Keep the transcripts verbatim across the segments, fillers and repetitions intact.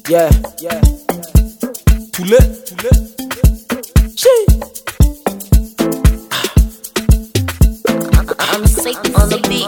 Yeah, yeah. Too late, too late. She. I'm sick on the beat.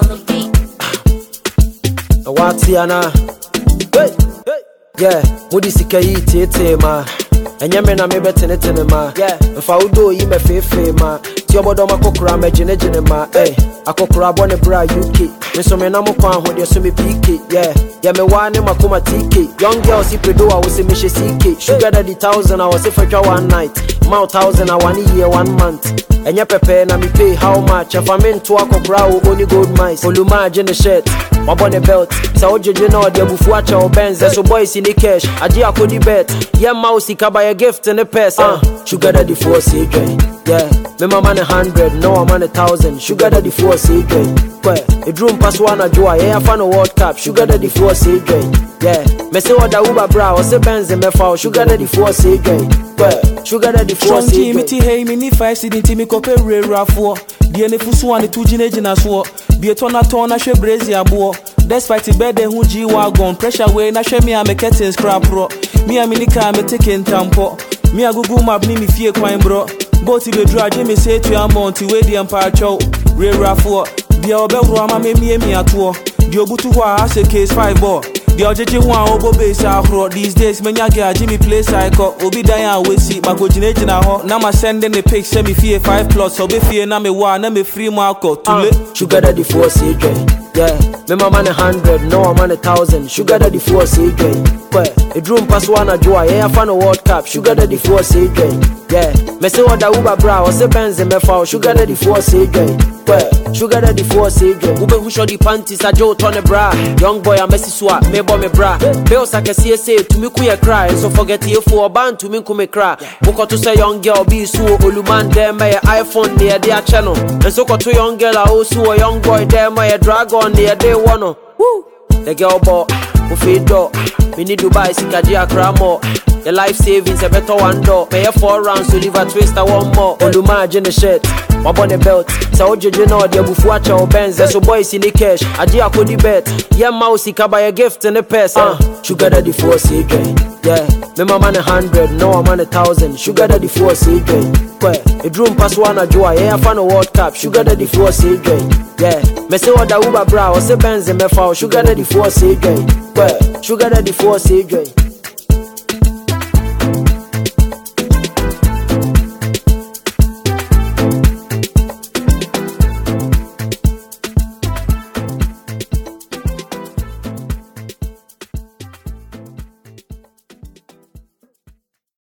Watiana. Hey, hey. Yeah, Moody Sika Tete ma. And Yamena me better than ma. Yeah, if I would do you me fefe ma. Tiobodoma Kokra me genegene ma. Hey, a Kokra bonne bra U K. Me so me namo kwan ho de so me P K. Yeah, yeah me wane makuma T K. Young girl si pedo I was a Misha C K. Sugar daddy thousand I was a for one night. Mount thousand I one year one month. And ya pepe na me pay how much? If I'm into a Kokra only gold mice. Oluma gene shirt. My body belt, so Jojo know the Bufuacha or Benz, so boys in the cash. I dear Cody bet, yeah, mousey can buy a gift in the purse. Uh, sugar daddy for C J, yeah. Me my man a hundred, no I'm on a thousand. Sugar daddy for C J, where a drum pass one a joy, yeah, I found a World Cup. Sugar daddy for C J, yeah. Me say what the Uber bra, or say Benz and me foul. Sugar daddy for C J, where sugar daddy for C J. Strong hey, me ni five sitting to me cope rare for. The ne fusu one two genegina so. Be a tona tona she brazier bo. Despite the bed who G wagon pressure way na she me a me curtain scrap bro. Me a mini car me taking tampo. Me a Google map me me fear kwine bro. Both be draw me say to your monty way the empire chow. Rare for. The obel rama me me me at war. The obutu wa as a case five ball. The ojeje one obo base afro. These days me nyage a Jimmy play cycle. Obi Diane we see my go genegina ho. Na ma sending the pics send me fear five plus. So be fear na me wa na me free marco. Too late. Sugar daddy for C J. Yeah, me my man a hundred, no I'm on a thousand. Sugar daddy for C J. Where a drum pass one a joy, yeah, I found a World Cup. Sugar daddy for C J. Yeah, me say what the Uber bra, or say Benz and me foul. Sugar daddy for C J. Where sugar daddy for C J. Ube who show the panties a Joe ton a bra. Young boy a messy swap, me boy me bra. Bills like a C S A to me kuya cry. So forget you for a band to me kume cry. Buko to say young girl be so oluman there my iPhone near their channel. And so to young girl I also a young boy there my dragon. Near day one, woo. The girl bought, who feed door. We need to buy Sikaji Akramo. The life savings a better one door. Pay four rounds to leave a twister one more. Oluma gene shirt, my bonnet belt. So Jojo know the Bufuacha or Benz, so boys in the cash. I dear Cody bet, yeah, mousey can buy a gift in the purse. Uh, sugar daddy for C J, yeah. Me my man a hundred, no I'm on a thousand. Sugar daddy for C J, where a drum pass one a joy, yeah, I found a World Cup. Sugar daddy for C J, yeah. Me say what the Uber bra, or say Benz and me foul. Sugar daddy for C J, where sugar daddy for C J.